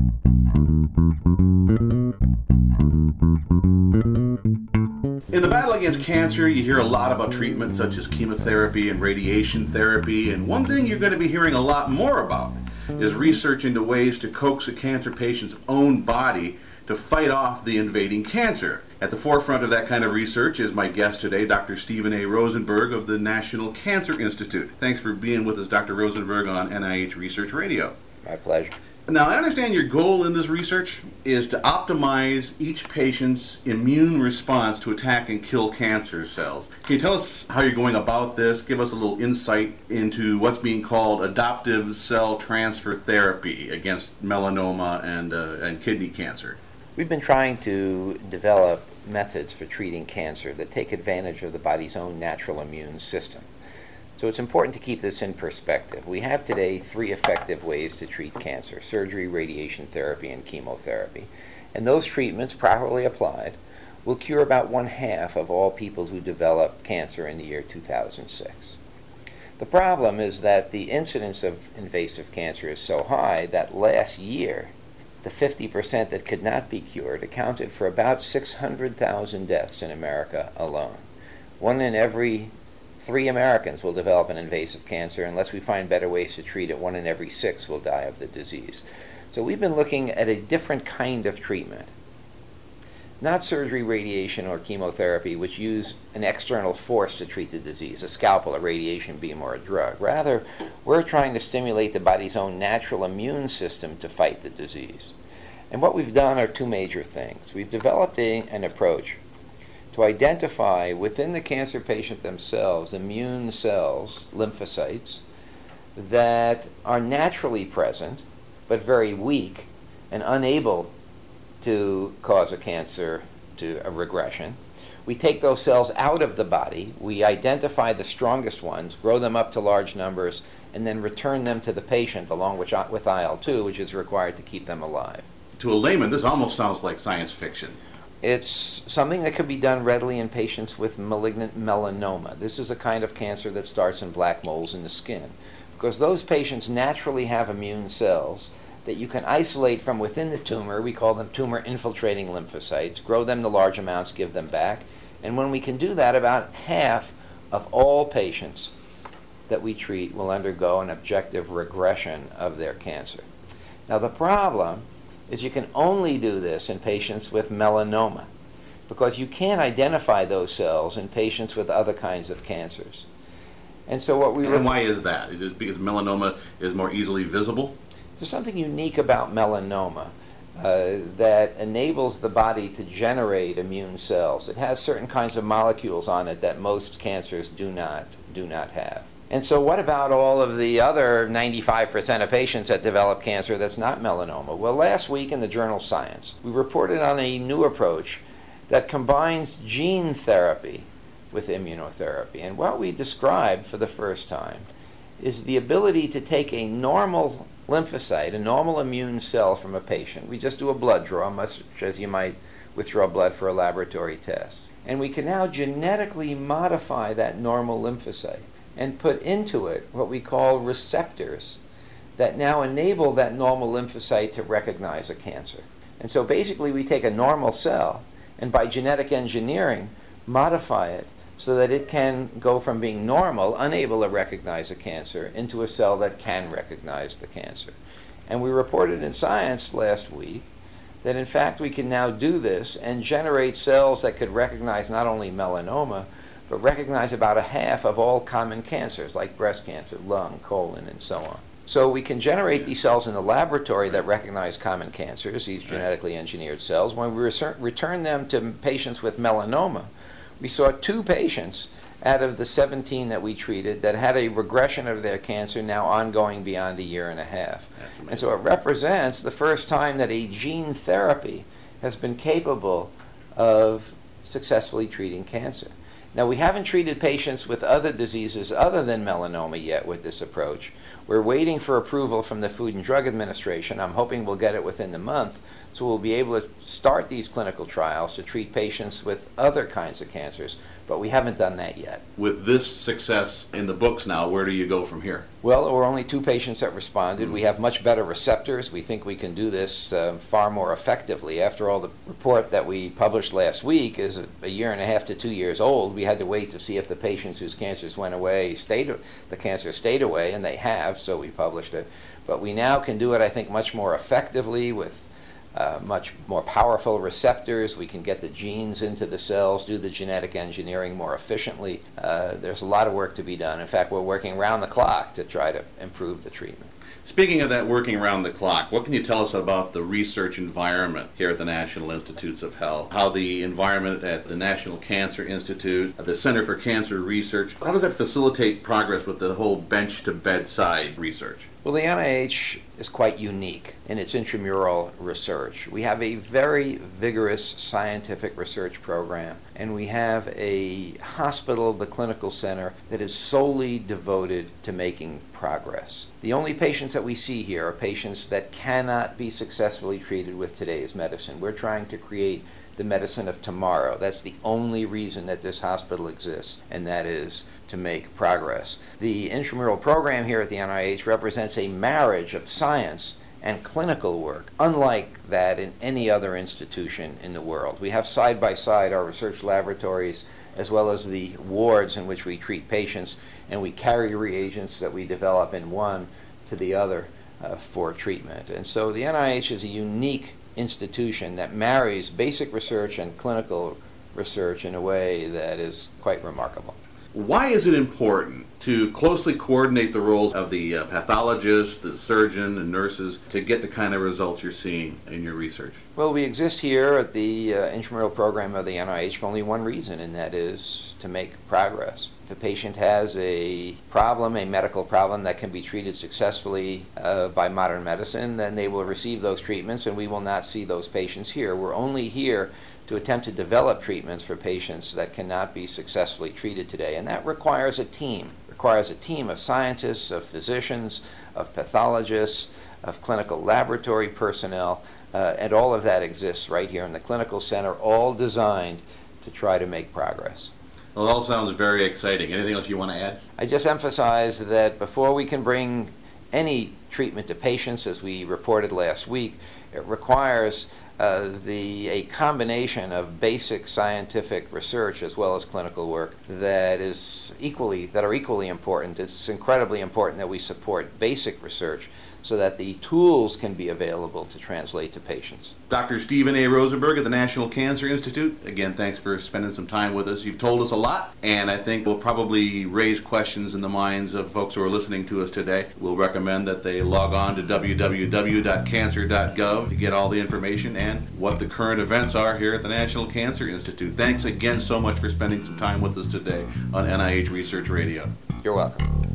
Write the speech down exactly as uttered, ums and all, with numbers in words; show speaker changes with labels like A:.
A: In the battle against cancer, you hear a lot about treatments such as chemotherapy and radiation therapy, and one thing you're going to be hearing a lot more about is research into ways to coax a cancer patient's own body to fight off the invading cancer. At the forefront of that kind of research is my guest today, Doctor Stephen A. Rosenberg of the National Cancer Institute. Thanks for being with us, Doctor Rosenberg, on N I H Research Radio.
B: My pleasure.
A: Now, I understand your goal in this research is to optimize each patient's immune response to attack and kill cancer cells. Can you tell us how you're going about this? Give us a little insight into what's being called adoptive cell transfer therapy against melanoma and, uh, and kidney cancer.
B: We've been trying to develop methods for treating cancer that take advantage of the body's own natural immune system. So it's important to keep this in perspective. We have today three effective ways to treat cancer: surgery, radiation therapy, and chemotherapy. And those treatments, properly applied, will cure about one half of all people who develop cancer in the year two thousand six. The problem is that the incidence of invasive cancer is so high that last year, the fifty percent that could not be cured accounted for about six hundred thousand deaths in America alone. One in every Three Americans will develop an invasive cancer. Unless we find better ways to treat it, one in every six will die of the disease. So we've been looking at a different kind of treatment. Not surgery, radiation, or chemotherapy, which use an external force to treat the disease, a scalpel, a radiation beam, or a drug. Rather, we're trying to stimulate the body's own natural immune system to fight the disease. And what we've done are two major things. We've developed a, an approach to identify within the cancer patient themselves immune cells, lymphocytes, that are naturally present but very weak and unable to cause a cancer to a regression. We take those cells out of the body, we identify the strongest ones, grow them up to large numbers, and then return them to the patient along with, with I L two, which is required to keep them alive.
A: To a layman, this almost sounds like science fiction.
B: It's something that can be done readily in patients with malignant melanoma. This is a kind of cancer that starts in black moles in the skin, because those patients naturally have immune cells that you can isolate from within the tumor. We call them tumor-infiltrating lymphocytes, grow them to large amounts, give them back. And when we can do that, about half of all patients that we treat will undergo an objective regression of their cancer. Now, the problem is you can only do this in patients with melanoma, because you can't identify those cells in patients with other kinds of cancers. And so what we
A: And why is that? Is it because melanoma is more easily visible?
B: There's something unique about melanoma uh, that enables the body to generate immune cells. It has certain kinds of molecules on it that most cancers do not, do not have. And so what about all of the other ninety-five percent of patients that develop cancer that's not melanoma? Well, last week in the journal Science, we reported on a new approach that combines gene therapy with immunotherapy. And what we described for the first time is the ability to take a normal lymphocyte, a normal immune cell from a patient. We just do a blood draw, much as you might withdraw blood for a laboratory test. And we can now genetically modify that normal lymphocyte and put into it what we call receptors that now enable that normal lymphocyte to recognize a cancer. And so basically we take a normal cell and by genetic engineering modify it so that it can go from being normal, unable to recognize a cancer, into a cell that can recognize the cancer. And we reported in Science last week that in fact we can now do this and generate cells that could recognize not only melanoma, but recognize about a half of all common cancers like breast cancer, lung, colon, and so on. So we can generate these cells in the laboratory that recognize common cancers, these genetically engineered cells. When we return them to patients with melanoma, we saw two patients out of the seventeen that we treated that had a regression of their cancer now ongoing beyond a year and a half.
A: That's amazing.
B: And so it represents the first time that a gene therapy has been capable of successfully treating cancer. Now, we haven't treated patients with other diseases other than melanoma yet with this approach. We're waiting for approval from the Food and Drug Administration. I'm hoping we'll get it within the month, so we'll be able to start these clinical trials to treat patients with other kinds of cancers, but we haven't done that yet.
A: With this success in the books now, where do you go from here?
B: Well, there were only two patients that responded. Mm-hmm. We have much better receptors. We think we can do this uh, far more effectively. After all, the report that we published last week is a, a year and a half to two years old. We had to wait to see if the patients whose cancers went away stayed, the cancer stayed away, and they have, so we published it. But we now can do it, I think, much more effectively with Uh, much more powerful receptors. We can get the genes into the cells, do the genetic engineering more efficiently. Uh, there's a lot of work to be done. In fact, we're working around the clock to try to improve the treatment.
A: Speaking of that working around the clock, what can you tell us about the research environment here at the National Institutes of Health? How the environment at the National Cancer Institute, at the Center for Cancer Research, how does that facilitate progress with the whole bench-to-bedside research?
B: Well, the N I H is quite unique in its intramural research. We have a very vigorous scientific research program, and we have a hospital, the clinical center, that is solely devoted to making progress. The only patients that we see here are patients that cannot be successfully treated with today's medicine. We're trying to create the medicine of tomorrow. That's the only reason that this hospital exists, and that is to make progress. The intramural program here at the N I H represents a marriage of science and clinical work, unlike that in any other institution in the world. We have side by side our research laboratories as well as the wards in which we treat patients, and we carry reagents that we develop in one to the other uh, for treatment. And so the N I H is a unique institution that marries basic research and clinical research in a way that is quite remarkable.
A: Why is it important to closely coordinate the roles of the uh, pathologist, the surgeon, and nurses to get the kind of results you're seeing in your research?
B: Well, we exist here at the uh, intramural program of the N I H for only one reason, and that is to make progress. If a patient has a problem, a medical problem that can be treated successfully uh, by modern medicine, then they will receive those treatments, and we will not see those patients here. We're only here to attempt to develop treatments for patients that cannot be successfully treated today, and that requires a team. It requires a team of scientists, of physicians, of pathologists, of clinical laboratory personnel, uh, and all of that exists right here in the clinical center, all designed to try to make progress.
A: Well, it all sounds very exciting. Anything else you want to add?
B: I just emphasize that before we can bring any treatment to patients, as we reported last week, it requires uh, the, a combination of basic scientific research as well as clinical work that is equally, that are equally important. It's incredibly important that we support basic research so that the tools can be available to translate to patients.
A: Doctor Stephen A. Rosenberg at the National Cancer Institute, again, thanks for spending some time with us. You've told us a lot, and I think will probably raise questions in the minds of folks who are listening to us today. We'll recommend that they log on to w w w dot cancer dot gov to get all the information and what the current events are here at the National Cancer Institute. Thanks again so much for spending some time with us today on N I H Research Radio.
B: You're welcome.